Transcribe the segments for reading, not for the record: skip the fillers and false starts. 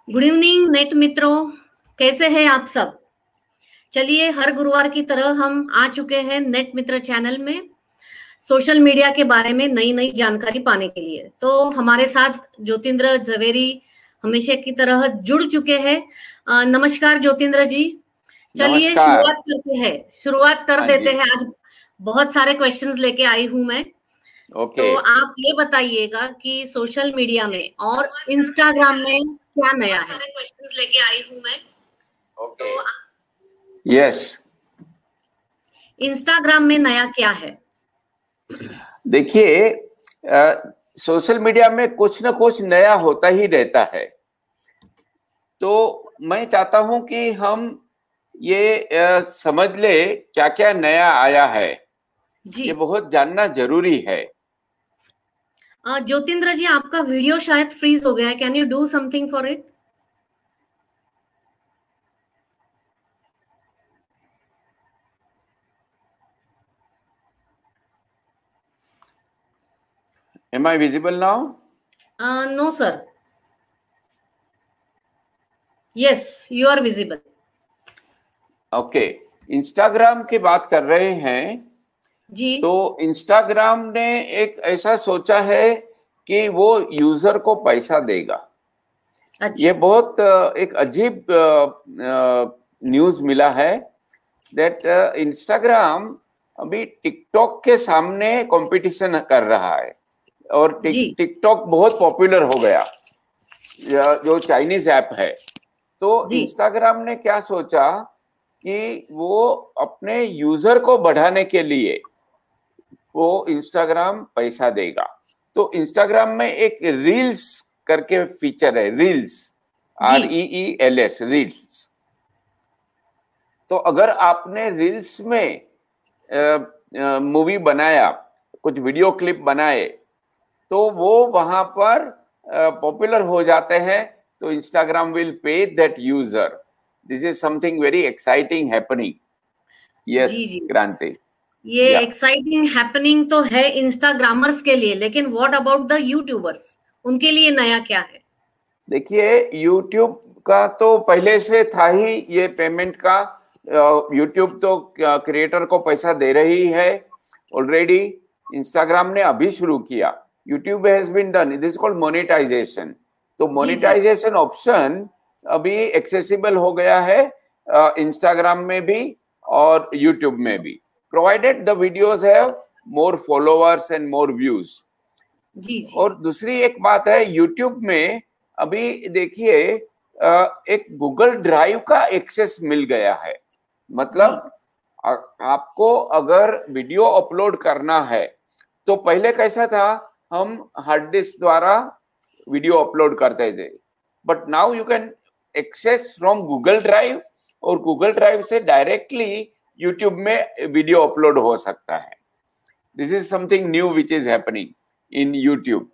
Good evening net मित्रों, कैसे हैं आप सब। चलिए, हर गुरुवार की तरह हम आ चुके हैं नेट मित्र चैनल में सोशल मीडिया के बारे में नई नई जानकारी पाने के लिए। तो हमारे साथ ज्योतिंद्र झवेरी हमेशा की तरह जुड़ चुके हैं। नमस्कार ज्योतिंद्र जी। चलिए नमस्कार। शुरुआत कर हाँ देते जी। हैं। आज बहुत सारे क्वेश्चंस लेके आई हूं मैं। ओके। तो आप ये बताइएगा कि सोशल मीडिया में और इंस्टाग्राम में क्या नया है। सारे क्वेश्चंस लेके आई हूं मैं। ओके। यस। इंस्टाग्राम में नया क्या है। देखिए, सोशल मीडिया में कुछ ना कुछ नया होता ही रहता है। तो मैं चाहता हूं कि हम ये समझ ले क्या क्या नया आया है। जी ये बहुत जानना जरूरी है। ज्योतिंद्र जी, आपका वीडियो शायद फ्रीज हो गया है। Can you do something for it. Am I visible now? No sir. Yes, you are visible. Okay. Instagram की बात कर रहे हैं। जी। तो इंस्टाग्राम ने एक ऐसा सोचा है कि वो यूजर को पैसा देगा। अच्छा। ये बहुत एक अजीब न्यूज मिला है दैट इंस्टाग्राम अभी टिकटॉक के सामने कंपटीशन कर रहा है। और जी टिकटॉक बहुत पॉपुलर हो गया, जो चाइनीज ऐप है। तो जी। इंस्टाग्राम ने क्या सोचा कि वो अपने यूजर को बढ़ाने के लिए वो इंस्टाग्राम पैसा देगा। तो इंस्टाग्राम में एक रील्स करके फीचर है, रील्स, REELS, रील्स। तो अगर आपने रील्स में मूवी बनाया, कुछ वीडियो क्लिप बनाए, तो वो वहां पर पॉपुलर हो जाते हैं। तो Instagram will pay that user. This is something very exciting happening. Yes जी जी। क्रांति। ये या एक्साइटिंग हैपनिंग तो है इंस्टाग्रामर्स के लिए, लेकिन व्हाट अबाउट द यूट्यूबर्स, उनके लिए नया क्या है। देखिए, यूट्यूब का तो पहले से था ही ये पेमेंट का। यूट्यूब तो क्रिएटर को पैसा दे रही है ऑलरेडी। इंस्टाग्राम ने अभी शुरू किया। YouTube has been done, this is called monetization. तो जी जी। मोनेटाइजेशन ऑप्शन अभी एक्सेसिबल हो गया है इंस्टाग्राम में भी और यूट्यूब में भी, provided the videos have more followers and more views. जी जी। और दूसरी एक बात है, यूट्यूब में अभी देखिए एक गूगल ड्राइव का एक्सेस मिल गया है। जी मतलब आपको अगर वीडियो अपलोड करना है, तो पहले कैसा था, हम हार्ड डिस्क द्वारा वीडियो अपलोड करते थे। But now you can access from Google drive, और गूगल ड्राइव से डायरेक्टली यूट्यूब में वीडियो अपलोड हो सकता है। This is something new which is happening in YouTube.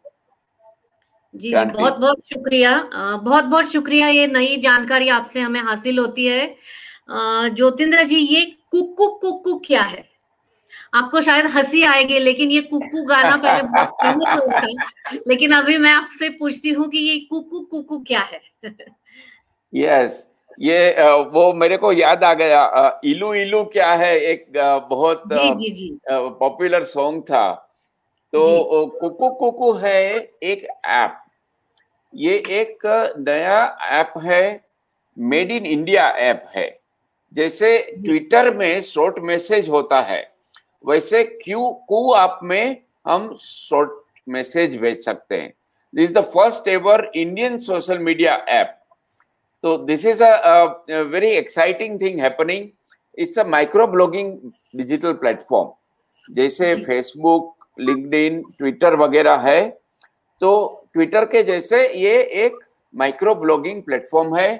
जी जी। क्रांति। बहुत बहुत शुक्रिया। बहुत बहुत शुक्रिया। ये नई जानकारी आपसे हमें हासिल होती है। ज्योतिंद्र जी, ये कुक्कू कुक्कू क्या है। आपको शायद हंसी आएगी, लेकिन ये कुक्कू गाना पहले बहुत फेमस हुआ था। लेकिन अभी मैं आपसे पूछती हूँ कि ये कुक्कू कुक्कू क्या है। यस, ये वो मेरे को याद आ गया। इलू इलू क्या है, एक बहुत जी जी जी। पॉपुलर सॉन्ग था। तो जी कुकू कुकू है एक ऐप। ये एक नया ऐप है, मेड इन इंडिया ऐप है। जैसे जी। ट्विटर में शॉर्ट मैसेज होता है, वैसे कू ऐप में हम शॉर्ट मैसेज भेज सकते हैं। This is the first ever Indian social media app. So this is a very exciting thing happening. It's a micro blogging digital platform. जैसे जी फेसबुक, लिंक्डइन, ट्विटर वगैरह है, तो ट्विटर के जैसे ये एक माइक्रो ब्लॉगिंग प्लेटफॉर्म है,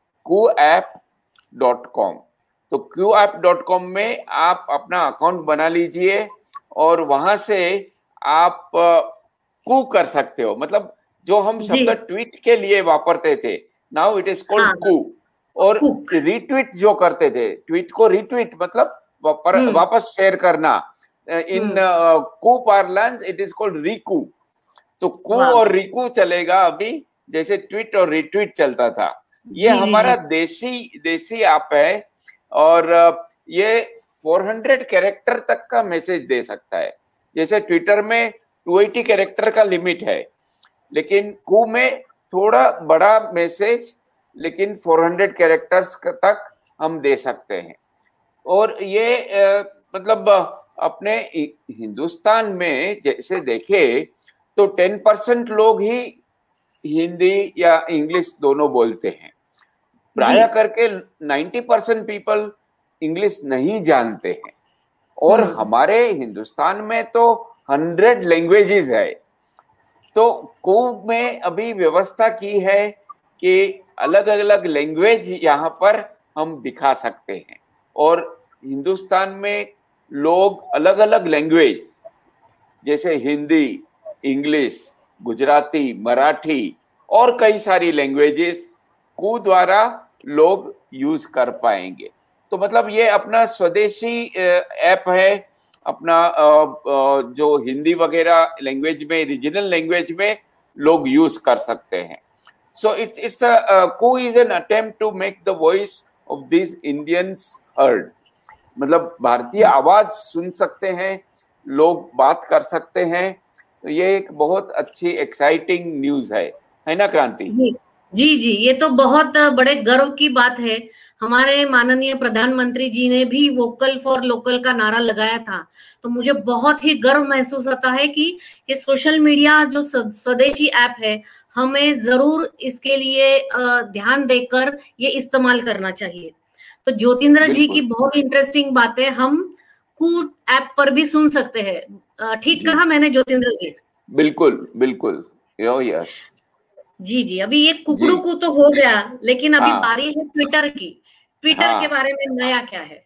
QApp.com। तो QApp.com में आप अपना अकाउंट बना लीजिए और वहां से आप कू कर सकते हो। मतलब जो हम जी। शब्द ट्वीट के लिए वापरते थे, नाउ इट इज कॉल्ड हाँ। कू। और कुक। रीट्वीट जो करते थे, ट्वीट को रीट्वीट मतलब हम्म वापस शेयर करना, in hmm. Koo parlance it is called rekoo. तो कू वाह। और रिकू चलेगा अभी जैसे ट्वीट और रिट्वीट चलता था, ये हमारा देसी ऐप है और ये 400 कैरेक्टर तक का मैसेज दे सकता है। जैसे ट्विटर में 280 कैरेक्टर का लिमिट है, लेकिन कू में थोड़ा बड़ा मैसेज, लेकिन 400 कैरेक्टर्स तक हम दे सकते हैं। और ये मतलब अपने हिंदुस्तान में जैसे देखे तो 10% लोग ही हिंदी या इंग्लिश दोनों बोलते हैं, प्राय करके 90% पीपल इंग्लिश नहीं जानते हैं। और हमारे हिंदुस्तान में तो 100 लैंग्वेजेस है। तो कूब में अभी व्यवस्था की है कि अलग अलग लैंग्वेज यहाँ पर हम दिखा सकते हैं, और हिंदुस्तान में लोग अलग अलग लैंग्वेज जैसे हिंदी, इंग्लिश, गुजराती, मराठी और कई सारी लैंग्वेजेस कू द्वारा लोग यूज कर पाएंगे। तो मतलब ये अपना स्वदेशी ऐप है, अपना जो हिंदी वगैरह लैंग्वेज में, रीजनल लैंग्वेज में लोग यूज कर सकते हैं। So it's Koo is an attempt to make the voice of this Indians heard. मतलब भारतीय आवाज सुन सकते हैं, लोग बात कर सकते हैं। तो ये एक बहुत अच्छी एक्साइटिंग न्यूज है ना क्रांति? जी, ये तो बहुत बड़े गर्व की बात है। हमारे माननीय प्रधानमंत्री जी ने भी वोकल फॉर लोकल का नारा लगाया था, तो मुझे बहुत ही गर्व महसूस होता है कि ये सोशल मीडिया जो स्वदेशी ऐप है, हमें जरूर इसके लिए ध्यान देकर ये इस्तेमाल करना चाहिए। तो ज्योतिंद्र जी की बहुत इंटरेस्टिंग बातें हम कू ऐप पर भी सुन सकते हैं। ठीक कहा मैंने ज्योतिंद्र जी? बिल्कुल बिल्कुल, यस जी। अभी ये कुकड़ू को तो हो गया, लेकिन अभी बारी है ट्विटर की। ट्विटर के बारे में नया क्या है?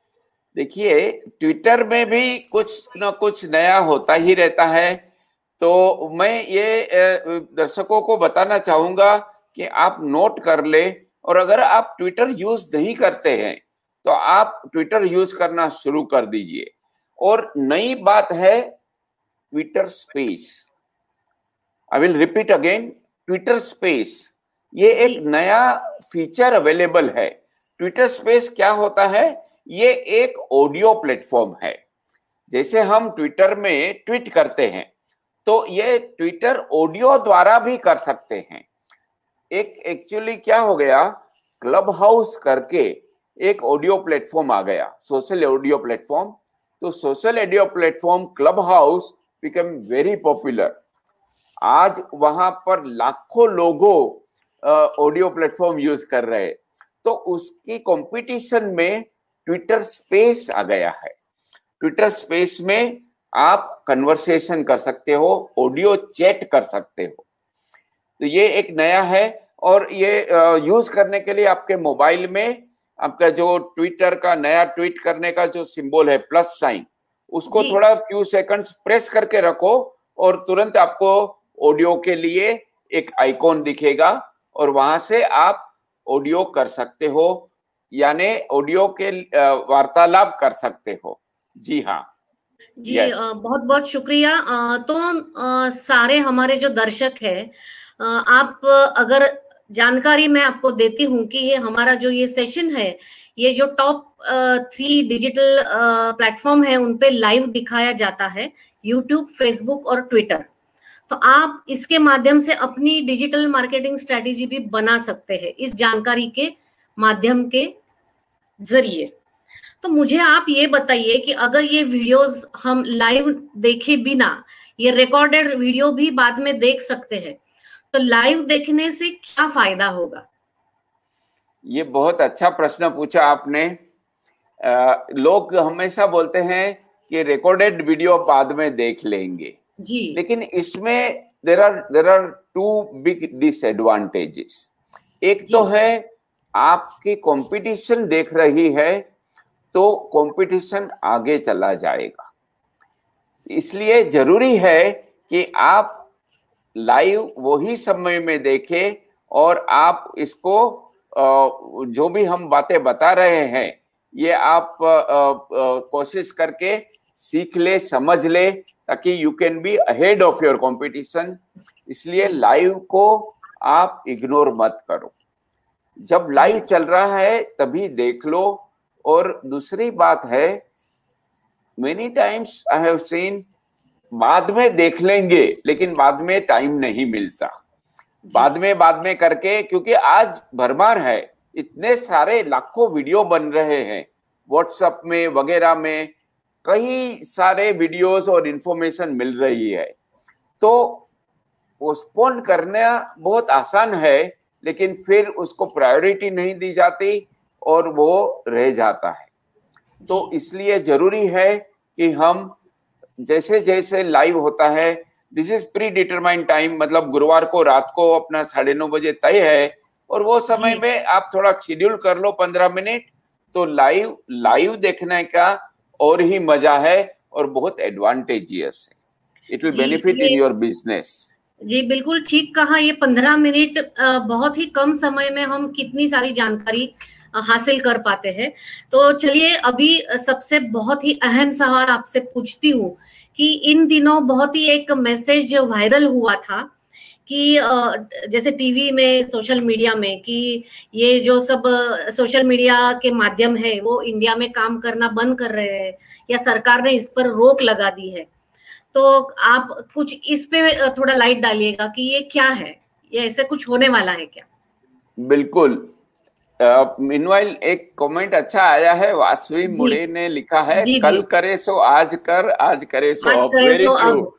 देखिए, ट्विटर में भी कुछ न कुछ नया होता ही रहता है। तो मैं ये दर्शकों को बताना चाहूंगा कि आप नोट कर ले, और अगर आप ट्विटर यूज नहीं करते हैं तो आप ट्विटर यूज करना शुरू कर दीजिए। और नई बात है Twitter space. I will repeat again, Twitter space, ये एक नया फीचर अवेलेबल है। ट्विटर स्पेस क्या होता है? ये एक ऑडियो प्लेटफॉर्म है। जैसे हम ट्विटर में ट्वीट करते हैं, तो ये ट्विटर ऑडियो द्वारा भी कर सकते हैं। एक एक्चुअली क्या हो गया, क्लब हाउस करके एक ऑडियो प्लेटफॉर्म आ गया, सोशल ऑडियो प्लेटफॉर्म। तो social audio platform Clubhouse become very popular. आज वहां पर लाखों लोगों ऑडियो प्लेटफॉर्म यूज कर रहे हैं। तो उसकी कंपटीशन में ट्विटर स्पेस आ गया है। ट्विटर स्पेस में आप कन्वर्सेशन कर सकते हो, ऑडियो चैट कर सकते हो। तो ये एक नया है, और ये यूज करने के लिए आपके मोबाइल में आपका जो ट्विटर का नया ट्वीट करने का जो सिंबल है प्लस साइन, उसको थोड़ा फ्यू सेकंड्स प्रेस करके रखो, और तुरंत आपको ऑडियो के लिए एक आइकॉन दिखेगा, और वहां से आप ऑडियो कर सकते हो, यानी ऑडियो के वार्तालाप कर सकते हो। जी हाँ जी, बहुत बहुत शुक्रिया। तो सारे हमारे जो दर्शक है, आप अगर जानकारी मैं आपको देती हूँ कि ये हमारा जो ये सेशन है, ये जो टॉप 3 डिजिटल प्लेटफॉर्म है उन पे लाइव दिखाया जाता है, यूट्यूब, फेसबुक और ट्विटर। तो आप इसके माध्यम से अपनी डिजिटल मार्केटिंग स्ट्रेटेजी भी बना सकते हैं इस जानकारी के माध्यम के जरिए। तो मुझे आप ये बताइए कि अगर ये वीडियोस हम लाइव देखे बिना, ये रिकॉर्डेड वीडियो भी बाद में देख सकते हैं, तो लाइव देखने से क्या फायदा होगा? ये बहुत अच्छा प्रश्न पूछा आपने। लोग हमेशा बोलते हैं कि रिकॉर्डेड वीडियो बाद में देख लेंगे जी, लेकिन इसमें देर आर 2 बिग डिसएडवांटेजेस। एक तो है आपकी कंपटीशन देख रही है तो कंपटीशन आगे चला जाएगा, इसलिए जरूरी है कि आप लाइव वही समय में देखें, और आप इसको जो भी हम बातें बता रहे हैं ये आप कोशिश करके सीख ले, समझ ले, ताकि you can be ahead of your competition. इसलिए लाइव को आप इग्नोर मत करो। जब लाइव चल रहा है तभी देख लो। और दूसरी बात है, many times I have seen, बाद में देख लेंगे लेकिन बाद में टाइम नहीं मिलता, बाद में करके, क्योंकि आज भरमार है, इतने सारे लाखों वीडियो बन रहे हैं व्हाट्सएप में वगैरह में, कई सारे वीडियोस और इंफॉर्मेशन मिल रही है। तो पोस्टपोन करना बहुत आसान है, लेकिन फिर उसको प्रायोरिटी नहीं दी जाती और वो रह जाता है। तो इसलिए जरूरी है कि हम जैसे जैसे लाइव होता है, this is predetermined time, मतलब गुरुवार को रात को अपना 9:30 बजे तय है, और वो समय में आप थोड़ा शेड्यूल कर लो 15 मिनट, तो लाइव देखने का और ही मजा है और बहुत एडवांटेजियस है। It will benefit in your business. जी बिल्कुल ठीक कहा। ये 15 मिनट बहुत ही कम समय में हम कितनी सारी जानकारी हासिल कर पाते हैं। तो चलिए अभी सबसे बहुत ही अहम सवाल आपसे पूछती हूँ कि इन दिनों बहुत ही एक मैसेज वायरल हुआ था कि जैसे टीवी में, सोशल मीडिया में, कि ये जो सब सोशल मीडिया के माध्यम है वो इंडिया में काम करना बंद कर रहे हैं या सरकार ने इस पर रोक लगा दी है। तो आप कुछ इस पे थोड़ा लाइट डालिएगा कि ये क्या है, ये ऐसे कुछ होने वाला है क्या? बिल्कुल। मीनवाइल एक कमेंट अच्छा आया है, वासवी मुड़े ने लिखा है, कल करे सो आज कर, आज करे सो अब। वेरी ट्रू,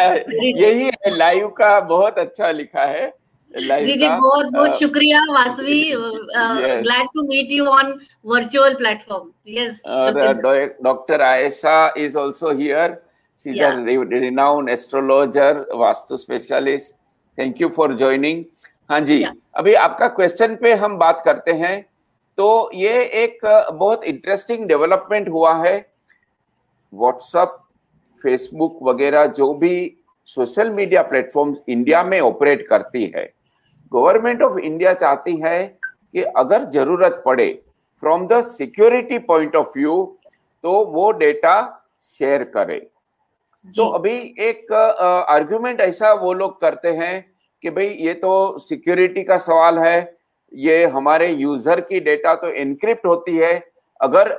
यही है लाइव का, बहुत अच्छा लिखा है लाइव जी का। बहुत बहुत शुक्रिया Vasavi, glad to meet you on virtual platform. Yes, doctor Ayesha is also here, she is a renowned astrologer, vastu specialist. Thank you for joining. हाँ जी, अभी आपका क्वेश्चन पे हम बात करते हैं। तो ये एक बहुत इंटरेस्टिंग डेवलपमेंट हुआ है। व्हाट्सएप, फेसबुक वगैरह जो भी सोशल मीडिया प्लेटफॉर्म्स इंडिया में ऑपरेट करती है, गवर्नमेंट ऑफ इंडिया चाहती है कि अगर जरूरत पड़े from the security point of view तो वो डेटा शेयर करे। तो अभी एक आर्गुमेंट ऐसा वो लोग करते हैं कि भाई ये तो सिक्योरिटी का सवाल है, ये हमारे यूजर की डेटा तो एनक्रिप्ट होती है, अगर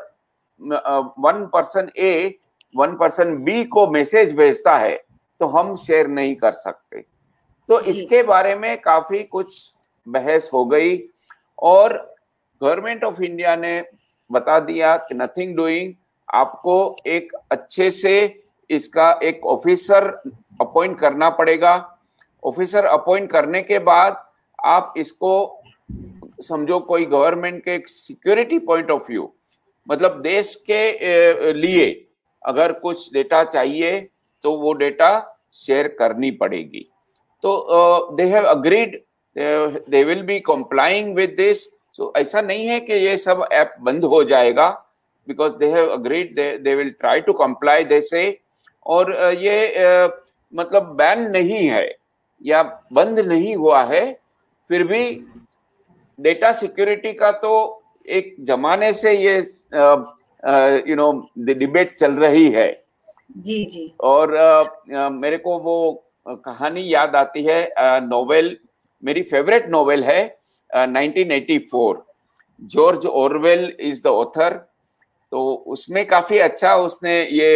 1% A 1% B को मैसेज भेजता है तो हम शेयर नहीं कर सकते। तो इसके बारे में काफी कुछ बहस हो गई और गवर्नमेंट ऑफ इंडिया ने बता दिया कि नथिंग डूइंग, आपको एक अच्छे से इसका एक ऑफिसर अपॉइंट करना पड़ेगा। ऑफिसर अपॉइंट करने के बाद आप इसको समझो कोई गवर्नमेंट के सिक्योरिटी पॉइंट ऑफ व्यू, मतलब देश के लिए अगर कुछ डेटा चाहिए तो वो डेटा शेयर करनी पड़ेगी। तो they have agreed, they will be complying with this. So ऐसा नहीं है कि ये सब ऐप बंद हो जाएगा, because they have agreed, they will try to comply they say. और ये मतलब बैन नहीं है या बंद नहीं हुआ है, फिर भी डेटा सिक्योरिटी का तो एक जमाने से ये डिबेट चल रही है। जी जी। और मेरे को वो कहानी याद आती है, नोवेल, मेरी फेवरेट नोवेल है 1984, George Orwell is the author. तो उसमें काफी अच्छा उसने ये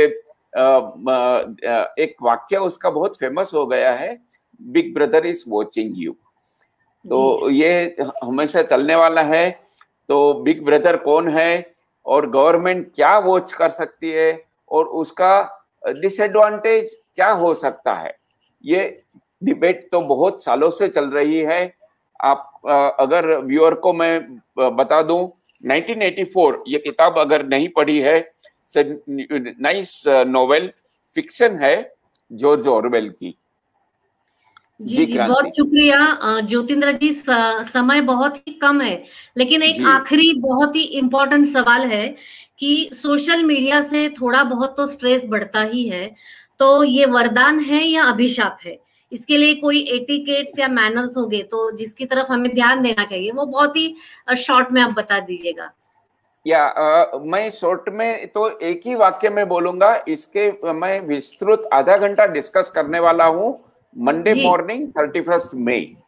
एक वाक्य उसका बहुत फेमस हो गया है, Big Brother is watching you. तो ये हमेशा चलने वाला है। तो बिग ब्रदर कौन है और गवर्नमेंट क्या वॉच कर सकती है और उसका डिसएडवांटेज क्या हो सकता है, ये डिबेट तो बहुत सालों से चल रही है। आप अगर व्यूअर को मैं बता दूं, 1984 ये किताब अगर नहीं पढ़ी है, नाइस नोवेल, फिक्शन है जॉर्ज ऑरवेल की। जी जी बहुत शुक्रिया ज्योतिंद्र जी। समय बहुत ही कम है, लेकिन एक आखिरी बहुत ही इम्पोर्टेंट सवाल है कि सोशल मीडिया से थोड़ा बहुत तो स्ट्रेस बढ़ता ही है, तो ये वरदान है या अभिशाप है? इसके लिए कोई एटिकेट्स या मैनर्स होंगे तो जिसकी तरफ हमें ध्यान देना चाहिए, वो बहुत ही शॉर्ट में आप बता दीजिएगा। मैं शॉर्ट में तो एक ही वाक्य में बोलूंगा, इसके मैं विस्तृत आधा घंटा डिस्कस करने वाला हूं मंडे मॉर्निंग 31 मई।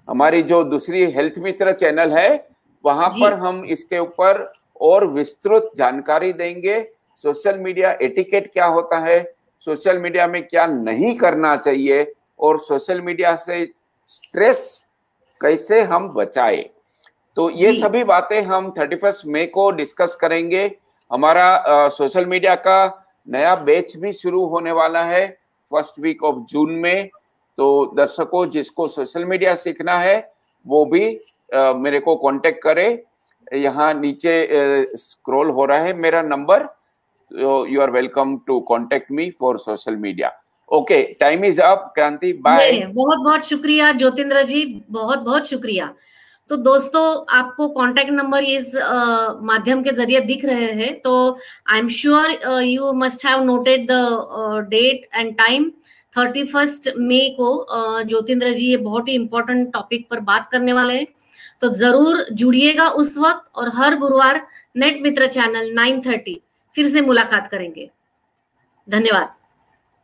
हमारी जो दूसरी हेल्थ मित्र चैनल है वहां पर हम इसके ऊपर और विस्तृत जानकारी देंगे। सोशल मीडिया एटिकेट क्या होता है, सोशल मीडिया में क्या नहीं करना चाहिए, और सोशल मीडिया से स्ट्रेस कैसे हम बचाए। तो ये सभी बातें हम 31 मई को डिस्कस करेंगे। हमारा सोशल मीडिया का नया बैच भी शुरू होने वाला है फर्स्ट वीक ऑफ जून में। तो दर्शकों, जिसको सोशल मीडिया सीखना है वो भी मेरे को कांटेक्ट करे। यहाँ नीचे स्क्रॉल हो रहा है मेरा number, you are welcome to contact me for social media. Okay, time is up. Kranti, bye. बहुत बहुत शुक्रिया ज्योतिंद्र जी, बहुत बहुत शुक्रिया। तो दोस्तों, आपको कांटेक्ट नंबर इस माध्यम के जरिए दिख रहे हैं, तो I am sure you must have noted the date and time. 31 मई को ज्योतिंद्र जी ये बहुत ही इंपॉर्टेंट टॉपिक पर बात करने वाले हैं, तो जरूर जुड़िएगा उस वक्त। और हर गुरुवार नेट मित्र चैनल 9:30 फिर से मुलाकात करेंगे। धन्यवाद।